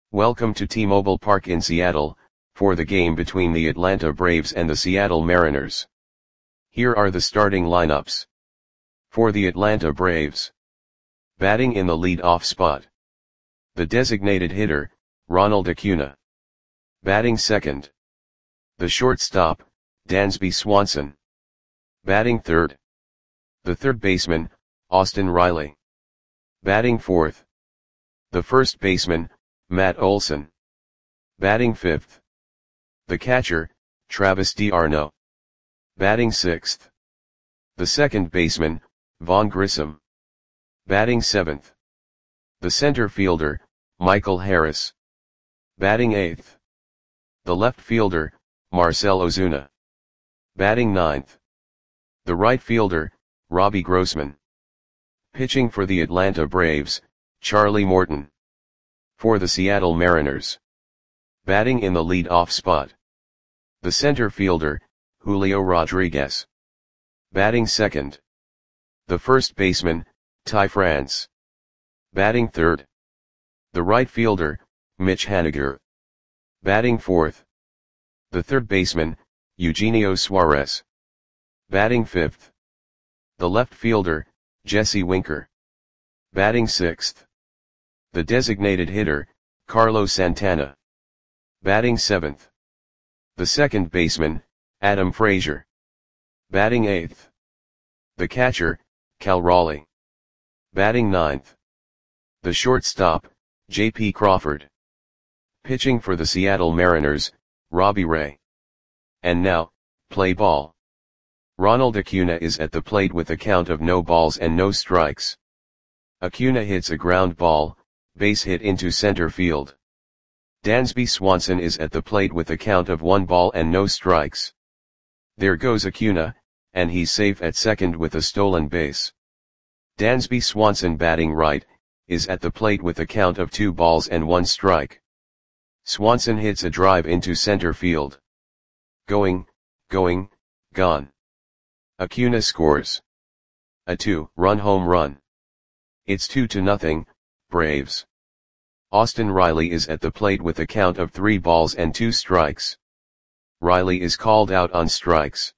Welcome to T-Mobile Park in Seattle, for the game between the Atlanta Braves and the Seattle Mariners. Here are the starting lineups. For the Atlanta Braves. Batting in the lead-off spot. The designated hitter, Ronald Acuna. Batting second. The shortstop, Dansby Swanson. Batting third. The third baseman, Austin Riley. Batting fourth. The first baseman, Matt Olson. Batting fifth. The catcher, Travis d'Arnaud. Batting sixth. The second baseman, Vaughn Grissom. Batting seventh. The center fielder, Michael Harris. Batting eighth. The left fielder, Marcell Ozuna. Batting ninth. The right fielder, Robbie Grossman. Pitching for the Atlanta Braves, Charlie Morton. For the Seattle Mariners. Batting in the lead-off spot. The center fielder, Julio Rodriguez. Batting second. The first baseman, Ty France. Batting third. The right fielder, Mitch Haniger. Batting fourth. The third baseman, Eugenio Suarez. Batting fifth. The left fielder, Jesse Winker. Batting sixth. The designated hitter, Carlos Santana. Batting seventh. The second baseman, Adam Frazier. Batting eighth. The catcher, Cal Raleigh. Batting ninth. The shortstop, J.P. Crawford. Pitching for the Seattle Mariners, Robbie Ray. And now, play ball. Ronald Acuna is at the plate with a count of no balls and no strikes. Acuna hits a ground ball, base hit into center field. Dansby Swanson is at the plate with a count of 1 ball and no strikes. There goes Acuna, and he's safe at second with a stolen base. Dansby Swanson, batting right, is at the plate with a count of 2 balls and 1 strike. Swanson hits a drive into center field. Going, gone. Acuna scores a 2-run home run. It's 2-0, Braves. Austin Riley is at the plate with a count of 3 balls and 2 strikes. Riley is called out on strikes.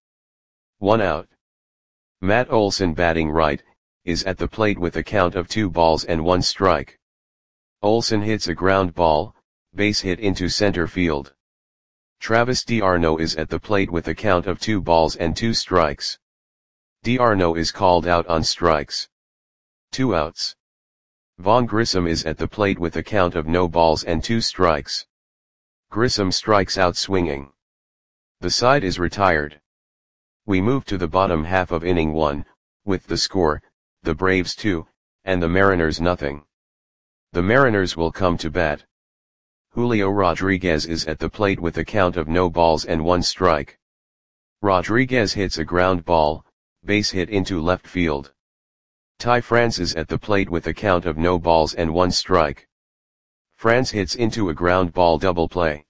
1 out. Matt Olson, batting right, is at the plate with a count of 2 balls and 1 strike. Olson hits a ground ball, base hit into center field. Travis d'Arnaud is at the plate with a count of 2 balls and 2 strikes. d'Arnaud is called out on strikes. 2 outs. Vaughn Grissom is at the plate with a count of no balls and 2 strikes. Grissom strikes out swinging. The side is retired. We move to the bottom half of inning 1, with the score, the Braves 2, and the Mariners nothing. The Mariners will come to bat. Julio Rodriguez is at the plate with a count of no balls and 1 strike. Rodriguez hits a ground ball, base hit into left field. Ty France is at the plate with a count of no balls and 1 strike. France hits into a ground ball double play.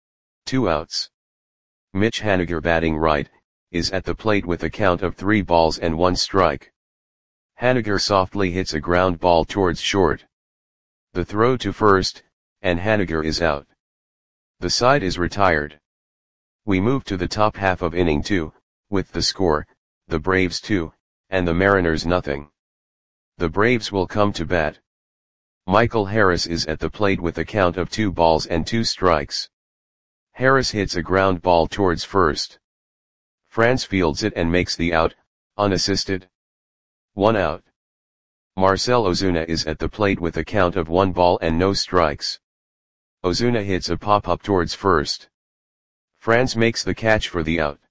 2 outs. Mitch Haniger, batting right, is at the plate with a count of 3 balls and 1 strike. Haniger softly hits a ground ball towards short. The throw to first, and Haniger is out. The side is retired. We move to the top half of inning 2, with the score, the Braves 2, and the Mariners nothing. The Braves will come to bat. Michael Harris is at the plate with a count of 2 balls and 2 strikes. Harris hits a ground ball towards first. France fields it and makes the out, unassisted. 1 out. Marcell Ozuna is at the plate with a count of 1 ball and no strikes. Ozuna hits a pop-up towards first. France makes the catch for the out.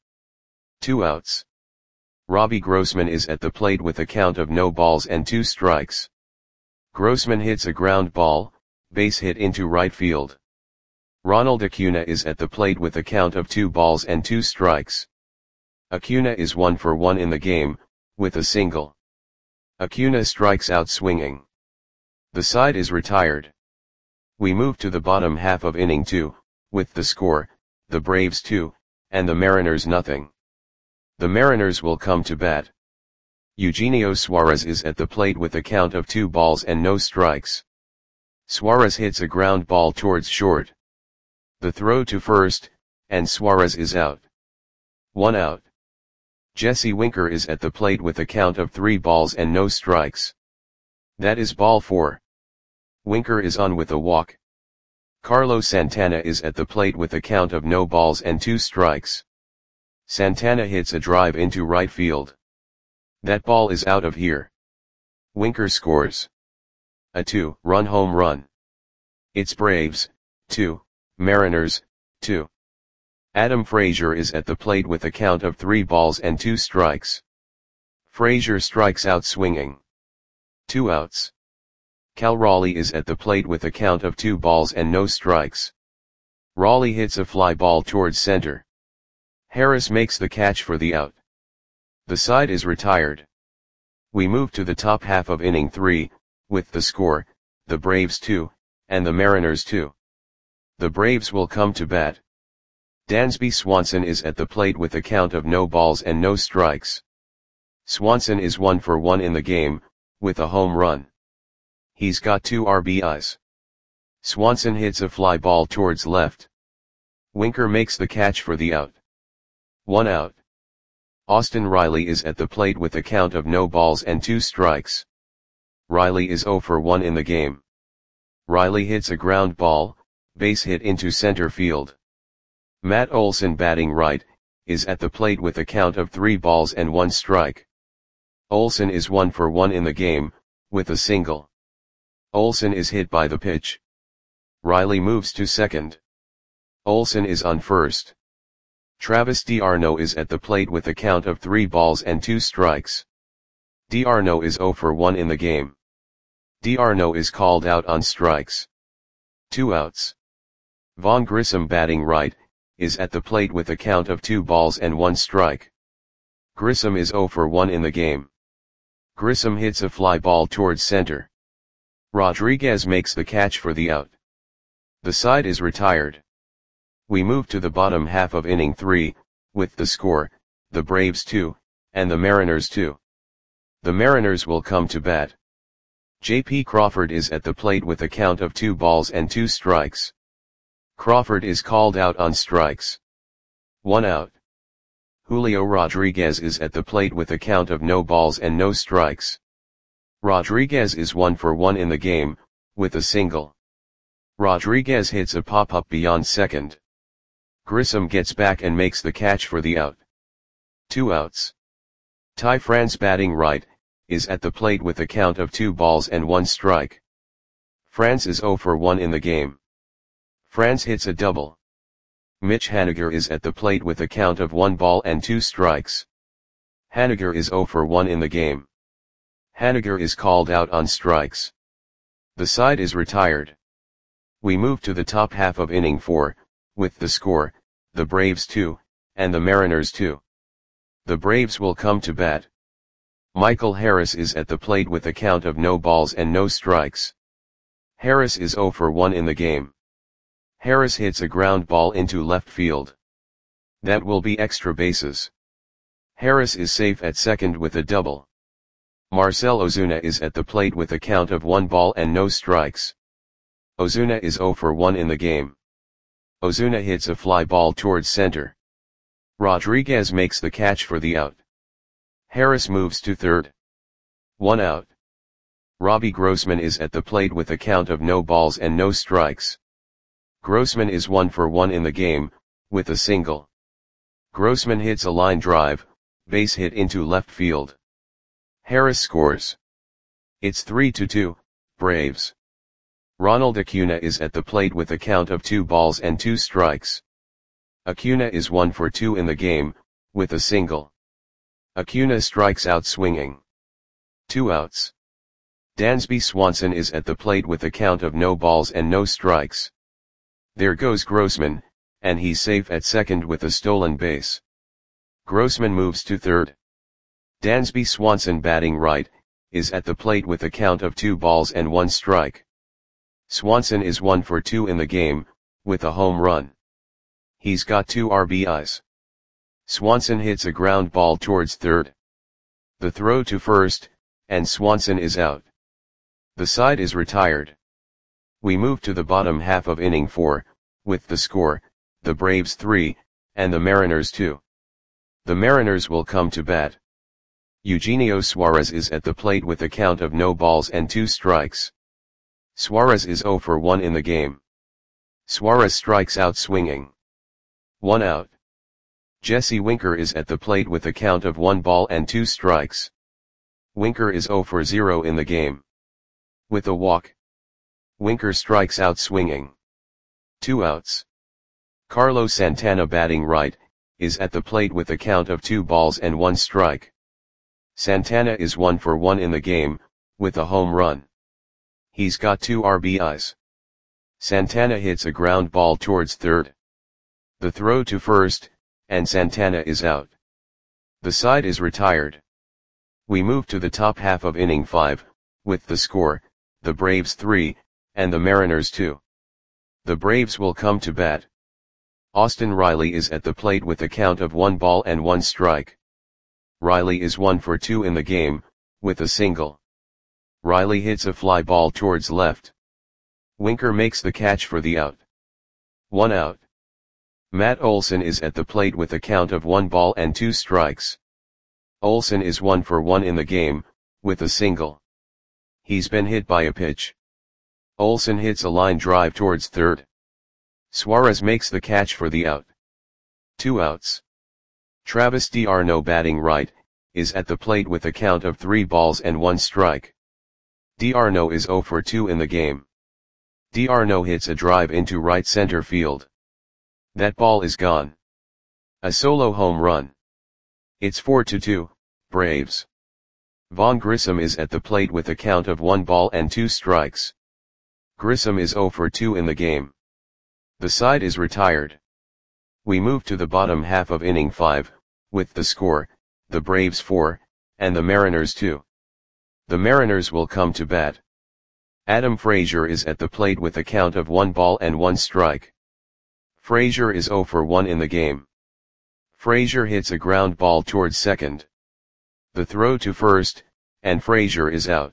2 outs. Robbie Grossman is at the plate with a count of no balls and 2 strikes. Grossman hits a ground ball, base hit into right field. Ronald Acuna is at the plate with a count of 2 balls and 2 strikes. Acuna is 1 for 1 in the game, with a single. Acuna strikes out swinging. The side is retired. We move to the bottom half of inning 2, with the score, the Braves 2, and the Mariners nothing. The Mariners will come to bat. Eugenio Suarez is at the plate with a count of 2 balls and no strikes. Suarez hits a ground ball towards short. The throw to first, and Suarez is out. 1 out. Jesse Winker is at the plate with a count of 3 balls and no strikes. That is ball 4. Winker is on with a walk. Carlos Santana is at the plate with a count of no balls and 2 strikes. Santana hits a drive into right field. That ball is out of here. Winker scores a 2-run home run. It's Braves, 2, Mariners, 2. Adam Frazier is at the plate with a count of 3 balls and 2 strikes. Frazier strikes out swinging. 2 outs. Cal Raleigh is at the plate with a count of 2 balls and no strikes. Raleigh hits a fly ball towards center. Harris makes the catch for the out. The side is retired. We move to the top half of inning 3, with the score, the Braves 2, and the Mariners 2. The Braves will come to bat. Dansby Swanson is at the plate with a count of no balls and no strikes. Swanson is 1 for 1 in the game, with a home run. He's got 2 RBIs. Swanson hits a fly ball towards left. Winker makes the catch for the out. 1 out. Austin Riley is at the plate with a count of no balls and 2 strikes. Riley is 0 for 1 in the game. Riley hits a ground ball, base hit into center field. Matt Olson, batting right, is at the plate with a count of 3 balls and 1 strike. Olson is 1 for 1 in the game, with a single. Olson is hit by the pitch. Riley moves to second. Olson is on first. Travis d'Arnaud is at the plate with a count of 3 balls and 2 strikes. d'Arnaud is 0 for 1 in the game. d'Arnaud is called out on strikes. 2 outs. Vaughn Grissom, batting right, is at the plate with a count of 2 balls and 1 strike. Grissom is 0 for 1 in the game. Grissom hits a fly ball towards center. Rodriguez makes the catch for the out. The side is retired. We move to the bottom half of inning 3, with the score, the Braves 2, and the Mariners 2. The Mariners will come to bat. J.P. Crawford is at the plate with a count of 2 balls and 2 strikes. Crawford is called out on strikes. 1 out. Julio Rodriguez is at the plate with a count of no balls and no strikes. Rodriguez is 1 for 1 in the game, with a single. Rodriguez hits a pop-up beyond second. Grissom gets back and makes the catch for the out. 2 outs. Ty France, batting right, is at the plate with a count of 2 balls and 1 strike. France is 0 for 1 in the game. France hits a double. Mitch Haniger is at the plate with a count of 1 ball and 2 strikes. Haniger is 0 for 1 in the game. Haniger is called out on strikes. The side is retired. We move to the top half of inning 4, with the score, the Braves 2, and the Mariners 2. The Braves will come to bat. Michael Harris is at the plate with a count of no balls and no strikes. Harris is 0 for 1 in the game. Harris hits a ground ball into left field. That will be extra bases. Harris is safe at second with a double. Marcell Ozuna is at the plate with a count of 1 ball and no strikes. Ozuna is 0 for 1 in the game. Ozuna hits a fly ball towards center. Rodriguez makes the catch for the out. Harris moves to third. 1 out. Robbie Grossman is at the plate with a count of no balls and no strikes. Grossman is 1 for 1 in the game, with a single. Grossman hits a line drive, base hit into left field. Harris scores. It's 3-2, Braves. Ronald Acuna is at the plate with a count of 2 balls and 2 strikes. Acuna is 1 for 2 in the game, with a single. Acuna strikes out swinging. 2 outs. Dansby Swanson is at the plate with a count of no balls and no strikes. There goes Grossman, and he's safe at second with a stolen base. Grossman moves to third. Dansby Swanson, batting right, is at the plate with a count of 2 balls and 1 strike. Swanson is 1 for 2 in the game, with a home run. He's got 2 RBIs. Swanson hits a ground ball towards third. The throw to first, and Swanson is out. The side is retired. We move to the bottom half of inning 4, with the score, the Braves 3, and the Mariners 2. The Mariners will come to bat. Eugenio Suarez is at the plate with a count of no balls and 2 strikes. Suarez is 0 for 1 in the game. Suarez strikes out swinging. 1 out. Jesse Winker is at the plate with a count of 1 ball and 2 strikes. Winker is 0 for 0 in the game. With a walk. Winker strikes out swinging. 2 outs. Carlos Santana, batting right, is at the plate with a count of 2 balls and 1 strike. Santana is 1 for 1 in the game, with a home run. He's got 2 RBIs. Santana hits a ground ball towards third. The throw to first, and Santana is out. The side is retired. We move to the top half of inning 5, with the score, the Braves 3, and the Mariners 2. The Braves will come to bat. Austin Riley is at the plate with a count of 1 ball and 1 strike. Riley is 1 for 2 in the game, with a single. Riley hits a fly ball towards left. Winker makes the catch for the out. 1 out. Matt Olson is at the plate with a count of 1 ball and 2 strikes. Olson is 1 for 1 in the game, with a single. He's been hit by a pitch. Olson hits a line drive towards third. Suarez makes the catch for the out. 2 outs. Travis d'Arnaud, batting right, is at the plate with a count of 3 balls and 1 strike. d'Arnaud is 0 for 2 in the game. d'Arnaud hits a drive into right center field. That ball is gone. A solo home run. It's 4-2, Braves. Vaughn Grissom is at the plate with a count of 1 ball and 2 strikes. Grissom is 0 for 2 in the game. The side is retired. We move to the bottom half of inning 5, with the score, the Braves 4, and the Mariners 2. The Mariners will come to bat. Adam Frazier is at the plate with a count of 1 ball and 1 strike. Frazier is 0 for 1 in the game. Frazier hits a ground ball towards second. The throw to first, and Frazier is out.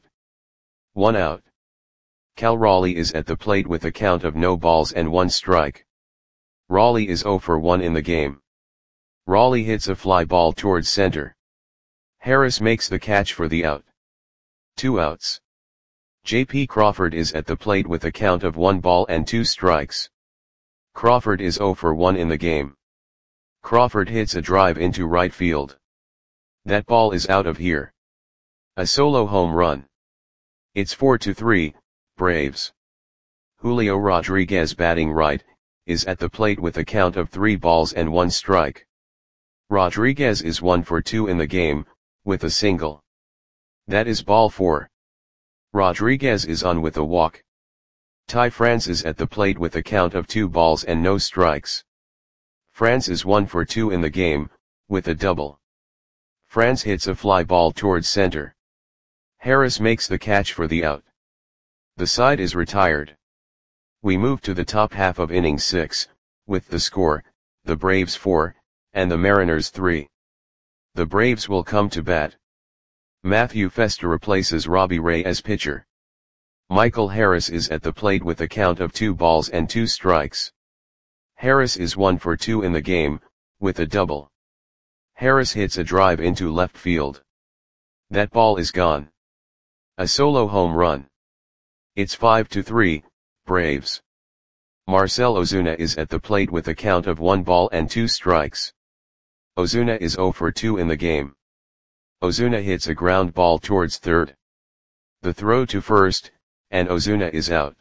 1 out. Cal Raleigh is at the plate with a count of no balls and 1 strike. Raleigh is 0 for 1 in the game. Raleigh hits a fly ball towards center. Harris makes the catch for the out. 2 outs. J.P. Crawford is at the plate with a count of 1 ball and 2 strikes. Crawford is 0 for 1 in the game. Crawford hits a drive into right field. That ball is out of here. A solo home run. It's 4-3, Braves. Julio Rodriguez, batting right, is at the plate with a count of 3 balls and 1 strike. Rodriguez is 1 for 2 in the game, with a single. That is ball 4. Rodriguez is on with a walk. Ty France is at the plate with a count of 2 balls and no strikes. France is 1 for 2 in the game, with a double. France hits a fly ball towards center. Harris makes the catch for the out. The side is retired. We move to the top half of inning 6, with the score, the Braves 4, and the Mariners 3. The Braves will come to bat. Matthew Festa replaces Robbie Ray as pitcher. Michael Harris is at the plate with a count of 2 balls and 2 strikes. Harris is 1 for 2 in the game, with a double. Harris hits a drive into left field. That ball is gone. A solo home run. It's 5-3, Braves. Marcell Ozuna is at the plate with a count of 1 ball and 2 strikes. Ozuna is 0 for 2 in the game. Ozuna hits a ground ball towards third. The throw to first, and Ozuna is out.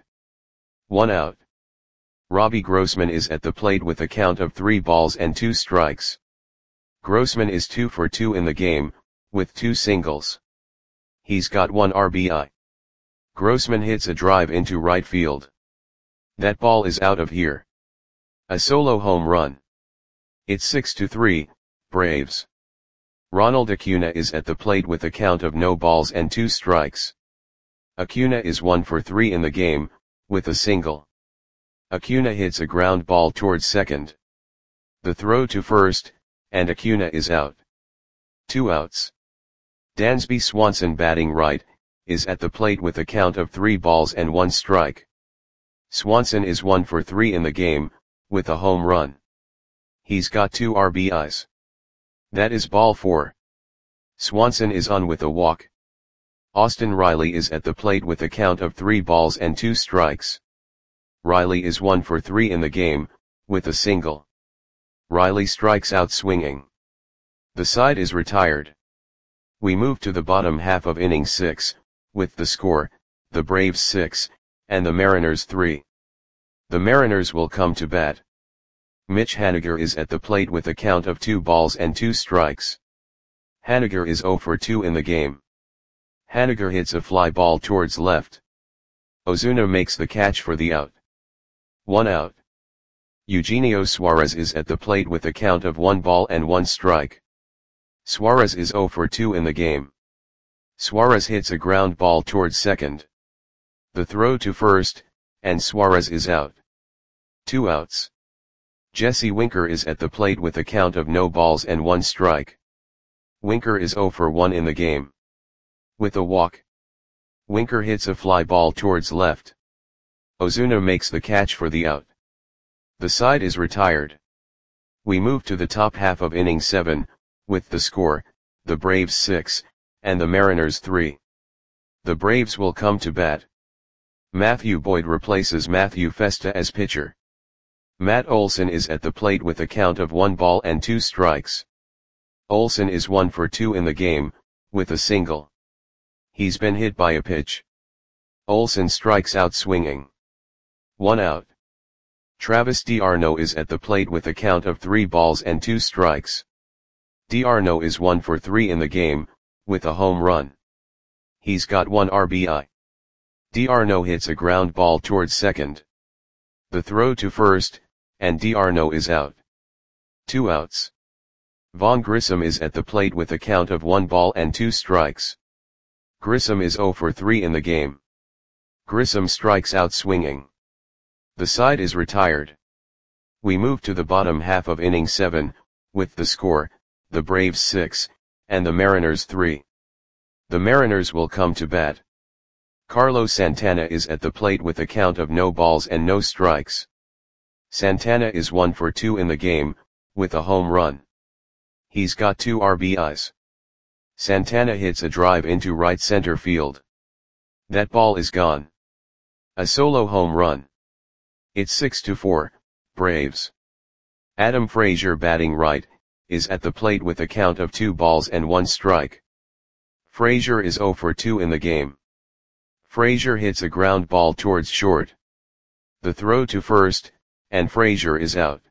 1 out. Robbie Grossman is at the plate with a count of 3 balls and 2 strikes. Grossman is 2 for 2 in the game, with 2 singles. He's got 1 RBI. Grossman hits a drive into right field. That ball is out of here. A solo home run. It's 6-3, Braves. Ronald Acuna is at the plate with a count of no balls and 2 strikes. Acuna is 1 for 3 in the game, with a single. Acuna hits a ground ball towards second. The throw to first, and Acuna is out. 2 outs. Dansby Swanson, batting right, is at the plate with a count of 3 balls and 1 strike. Swanson is 1 for 3 in the game, with a home run. He's got 2 RBIs. That is ball 4. Swanson is on with a walk. Austin Riley is at the plate with a count of 3 balls and 2 strikes. Riley is 1 for 3 in the game, with a single. Riley strikes out swinging. The side is retired. We move to the bottom half of inning 6, with the score, the Braves 6, and the Mariners 3. The Mariners will come to bat. Mitch Haniger is at the plate with a count of 2 balls and 2 strikes. Haniger is 0 for 2 in the game. Haniger hits a fly ball towards left. Ozuna makes the catch for the out. 1 out. Eugenio Suarez is at the plate with a count of 1 ball and 1 strike. Suarez is 0 for 2 in the game. Suarez hits a ground ball towards second. The throw to first, and Suarez is out. 2 outs. Jesse Winker is at the plate with a count of no balls and 1 strike. Winker is 0 for 1 in the game. With a walk. Winker hits a fly ball towards left. Ozuna makes the catch for the out. The side is retired. We move to the top half of inning 7, with the score, the Braves 6, and the Mariners 3. The Braves will come to bat. Matthew Boyd replaces Matthew Festa as pitcher. Matt Olson is at the plate with a count of 1 ball and 2 strikes. Olson is 1 for 2 in the game, with a single. He's been hit by a pitch. Olson strikes out swinging. 1 out. Travis d'Arnaud is at the plate with a count of 3 balls and 2 strikes. d'Arnaud is 1 for 3 in the game, with a home run. He's got 1 RBI. d'Arnaud hits a ground ball towards second. The throw to first, and d'Arnaud is out. 2 outs. Vaughn Grissom is at the plate with a count of 1 ball and 2 strikes. Grissom is 0 for 3 in the game. Grissom strikes out swinging. The side is retired. We move to the bottom half of inning 7, with the score, the Braves 6, and the Mariners 3. The Mariners will come to bat. Carlos Santana is at the plate with a count of no balls and no strikes. Santana is 1 for 2 in the game, with a home run. He's got 2 RBIs. Santana hits a drive into right center field. That ball is gone. A solo home run. It's 6-4, Braves. Adam Frazier batting right, is at the plate with a count of 2 balls and 1 strike. Frazier is 0 for 2 in the game. Frazier hits a ground ball towards short. The throw to first, and Frazier is out.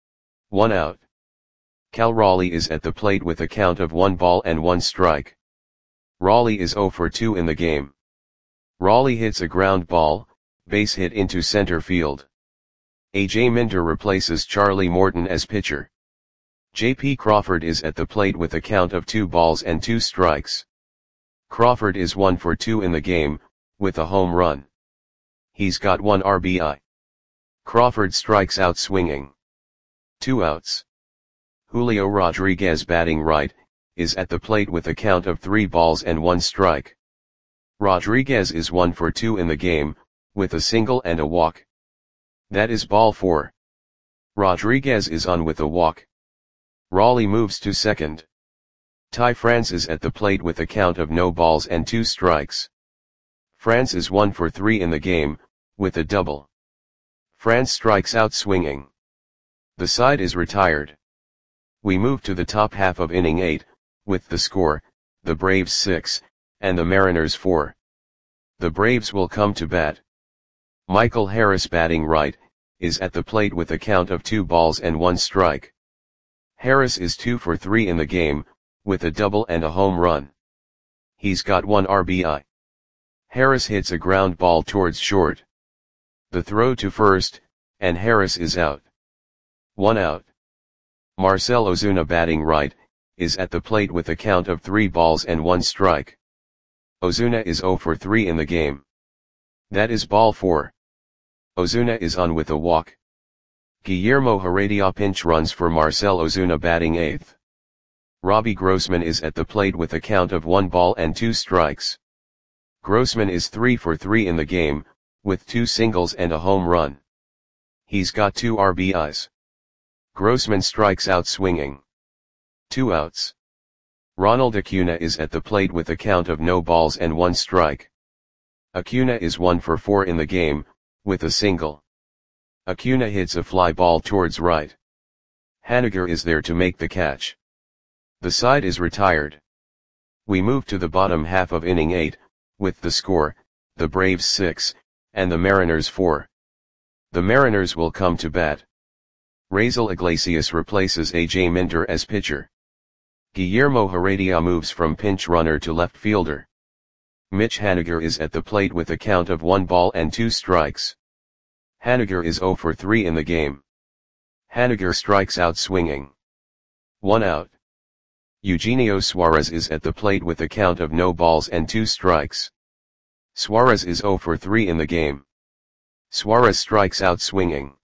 1 out. Cal Raleigh is at the plate with a count of 1 ball and 1 strike. Raleigh is 0 for 2 in the game. Raleigh hits a ground ball, base hit into center field. A.J. Minter replaces Charlie Morton as pitcher. J.P. Crawford is at the plate with a count of 2 balls and 2 strikes. Crawford is 1 for 2 in the game, with a home run. He's got 1 RBI. Crawford strikes out swinging. 2 outs. Julio Rodriguez batting right, is at the plate with a count of 3 balls and 1 strike. Rodriguez is 1 for 2 in the game, with a single and a walk. That is ball 4. Rodriguez is on with a walk. Raleigh moves to second. Ty France is at the plate with a count of no balls and 2 strikes. France is 1 for 3 in the game, with a double. France strikes out swinging. The side is retired. We move to the top half of inning 8, with the score, the Braves 6, and the Mariners 4. The Braves will come to bat. Michael Harris batting right, is at the plate with a count of 2 balls and 1 strike. Harris is 2 for 3 in the game, with a double and a home run. He's got 1 RBI. Harris hits a ground ball towards short. The throw to first, and Harris is out. 1 out. Marcell Ozuna batting right, is at the plate with a count of 3 balls and 1 strike. Ozuna is 0 for 3 in the game. That is ball 4. Ozuna is on with a walk. Guillermo Heredia pinch runs for Marcell Ozuna batting 8th. Robbie Grossman is at the plate with a count of 1 ball and 2 strikes. Grossman is 3 for 3 in the game, with 2 singles and a home run. He's got 2 RBIs. Grossman strikes out swinging. 2 outs. Ronald Acuna is at the plate with a count of no balls and 1 strike. Acuna is 1 for 4 in the game, with a single. Acuna hits a fly ball towards right. Haniger is there to make the catch. The side is retired. We move to the bottom half of inning 8, with the score, the Braves 6, and the Mariners 4. The Mariners will come to bat. Raisel Iglesias replaces A.J. Minter as pitcher. Guillermo Heredia moves from pinch runner to left fielder. Mitch Haniger is at the plate with a count of 1 ball and 2 strikes. Haniger is 0 for 3 in the game. Haniger strikes out swinging. 1 out. Eugenio Suarez is at the plate with a count of no balls and 2 strikes. Suarez is 0 for 3 in the game. Suarez strikes out swinging.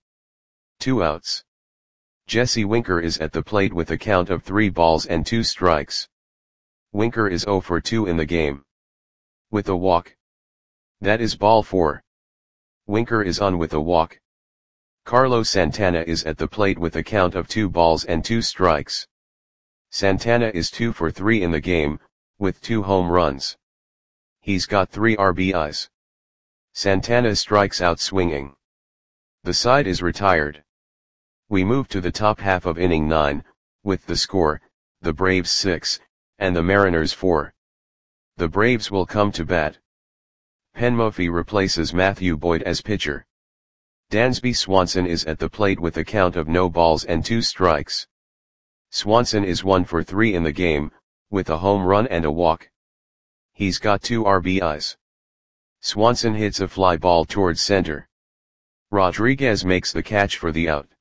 2 outs. Jesse Winker is at the plate with a count of 3 balls and 2 strikes. Winker is 0 for 2 in the game. With a walk. That is ball 4. Winker is on with a walk. Carlos Santana is at the plate with a count of 2 balls and 2 strikes. Santana is 2 for 3 in the game, with 2 home runs. He's got 3 RBIs. Santana strikes out swinging. The side is retired. We move to the top half of inning 9, with the score, the Braves 6, and the Mariners 4. The Braves will come to bat. Penn Murphy replaces Matthew Boyd as pitcher. Dansby Swanson is at the plate with a count of no balls and 2 strikes. Swanson is 1 for 3 in the game, with a home run and a walk. He's got 2 RBIs. Swanson hits a fly ball towards center. Rodriguez makes the catch for the out.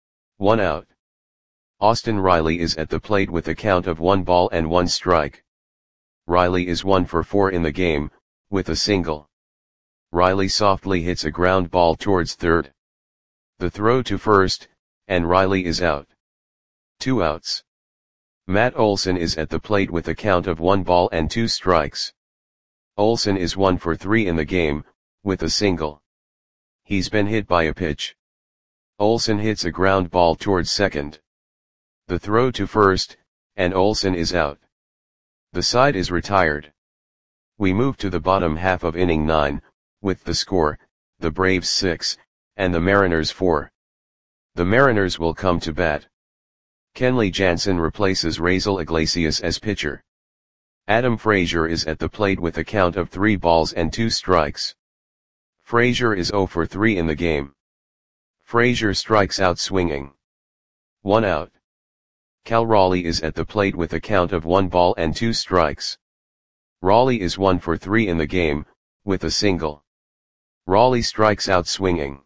1 out. Austin Riley is at the plate with a count of 1 ball and 1 strike. Riley is 1 for 4 in the game, with a single. Riley softly hits a ground ball towards third. The throw to first, and Riley is out. 2 outs. Matt Olson is at the plate with a count of 1 ball and 2 strikes. Olson is 1 for 3 in the game, with a single. He's been hit by a pitch. Olson hits a ground ball towards second. The throw to first, and Olson is out. The side is retired. We move to the bottom half of inning 9, with the score, the Braves 6, and the Mariners 4. The Mariners will come to bat. Kenley Jansen replaces Raisel Iglesias as pitcher. Adam Frazier is at the plate with a count of 3 balls and 2 strikes. Frazier is 0 for 3 in the game. Frazier strikes out swinging. 1 out. Cal Raleigh is at the plate with a count of 1 ball and 2 strikes. Raleigh is 1 for 3 in the game, with a single. Raleigh strikes out swinging.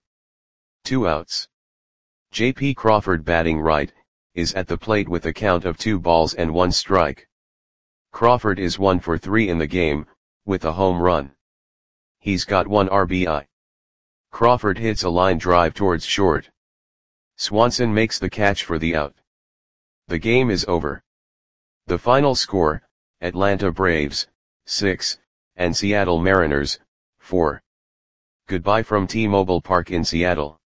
2 outs. J.P. Crawford, batting right, is at the plate with a count of 2 balls and 1 strike. Crawford is 1 for 3 in the game, with a home run. He's got 1 RBI. Crawford hits a line drive towards short. Swanson makes the catch for the out. The game is over. The final score, Atlanta Braves, 6, and Seattle Mariners, 4. Goodbye from T-Mobile Park in Seattle.